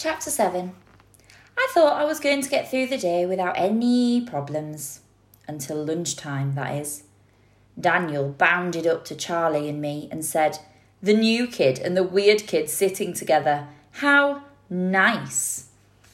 Chapter 7. I thought I was going to get through the day without any problems. Until lunchtime, that is. Daniel bounded up to Charlie and me and said, "The new kid and the weird kid sitting together. How nice."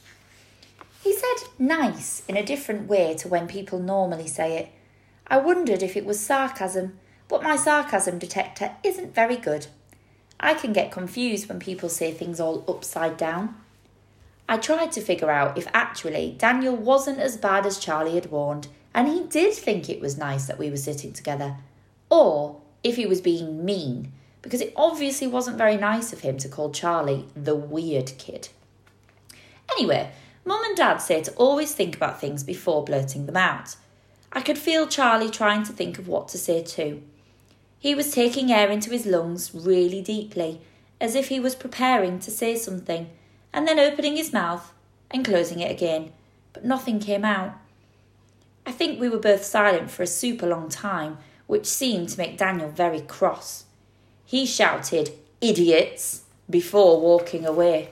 He said nice in a different way to when people normally say it. I wondered if it was sarcasm, but my sarcasm detector isn't very good. I can get confused when people say things all upside down. I tried to figure out if actually Daniel wasn't as bad as Charlie had warned, and he did think it was nice that we were sitting together, or if he was being mean, because it obviously wasn't very nice of him to call Charlie the weird kid. Anyway, Mum and Dad say to always think about things before blurting them out. I could feel Charlie trying to think of what to say too. He was taking air into his lungs really deeply, as if he was preparing to say something, and then opening his mouth and closing it again, but nothing came out. I think we were both silent for a super long time, which seemed to make Daniel very cross. He shouted, "Idiots," before walking away.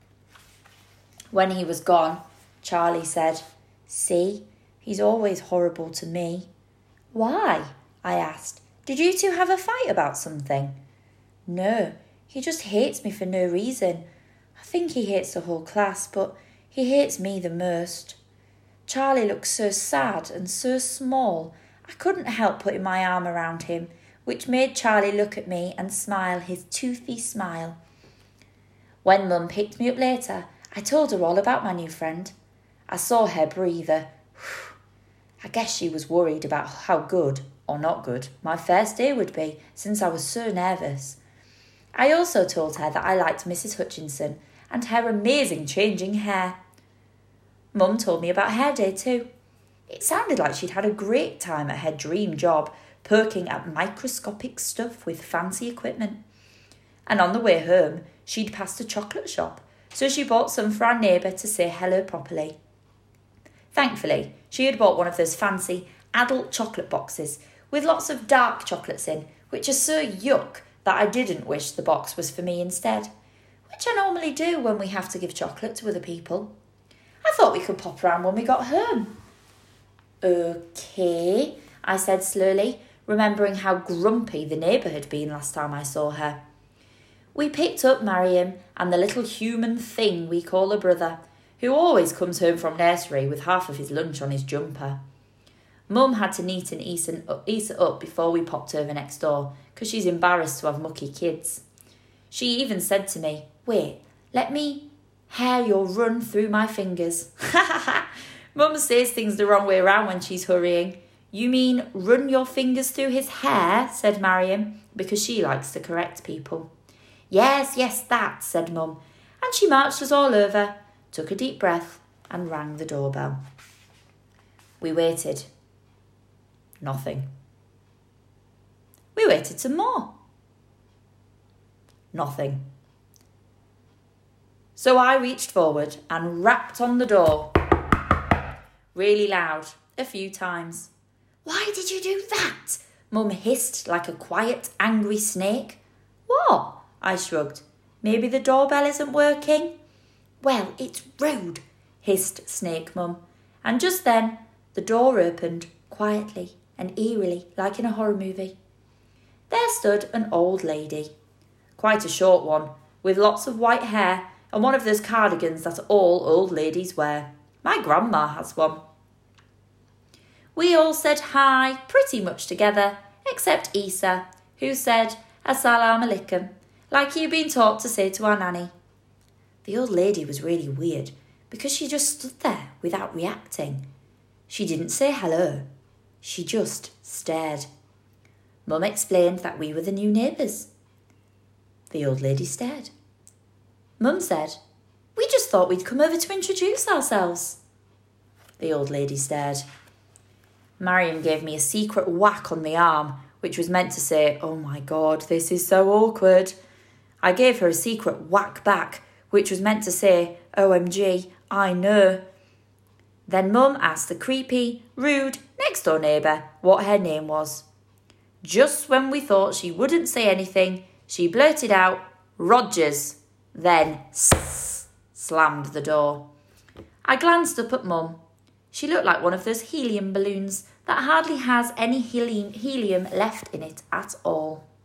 When he was gone, Charlie said, "See, he's always horrible to me." "Why?" I asked. "Did you two have a fight about something?" "No, he just hates me for no reason. I think he hates the whole class, but he hates me the most. Charlie looks so sad and so small. I couldn't help putting my arm around him, which made Charlie look at me and smile his toothy smile. When Mum picked me up later, I told her all about my new friend. I saw her breathe a whew. I guess she was worried about how good, or not good, my first day would be, since I was so nervous. I also told her that I liked Mrs. Hutchinson and her amazing changing hair. Mum told me about her day too. It sounded like she'd had a great time at her dream job, poking at microscopic stuff with fancy equipment. And on the way home, she'd passed a chocolate shop, so she bought some for our neighbour to say hello properly. Thankfully, she had bought one of those fancy adult chocolate boxes with lots of dark chocolates in, which are so yuck that I didn't wish the box was for me instead, which I normally do when we have to give chocolate to other people. I thought we could pop round when we got home. "Okay," I said slowly, remembering how grumpy the neighbour had been last time I saw her. We picked up Mariam and the little human thing we call a brother, who always comes home from nursery with half of his lunch on his jumper. Mum had to neaten Isa up before we popped over next door, because she's embarrassed to have mucky kids. She even said to me, "Wait, let me hair your run through my fingers." Mum says things the wrong way around when she's hurrying. "You mean run your fingers through his hair?" said Mariam, because she likes to correct people. Yes, that," said Mum, and she marched us all over, took a deep breath and rang the doorbell. We waited. Nothing. We waited some more. Nothing. So I reached forward and rapped on the door. Really loud, a few times. "Why did you do that?" Mum hissed like a quiet, angry snake. "What?" I shrugged. "Maybe the doorbell isn't working?" "Well, it's rude," hissed Snake Mum. And just then, the door opened, quietly and eerily, like in a horror movie. There stood an old lady. Quite a short one, with lots of white hair and one of those cardigans that all old ladies wear. My grandma has one. We all said hi pretty much together, except Isa, who said Assalamu alaikum, like he'd been taught to say to our nanny. The old lady was really weird, because she just stood there without reacting. She didn't say hello. She just stared. Mum explained that we were the new neighbours. The old lady stared. Mum said, "We just thought we'd come over to introduce ourselves." The old lady stared. Mariam gave me a secret whack on the arm, which was meant to say, "Oh my God, this is so awkward." I gave her a secret whack back, which was meant to say, "OMG, I know." Then Mum asked the creepy, rude, next-door neighbour what her name was. Just when we thought she wouldn't say anything, she blurted out, "Rogers." Then, slammed the door. I glanced up at Mum. She looked like one of those helium balloons that hardly has any helium left in it at all.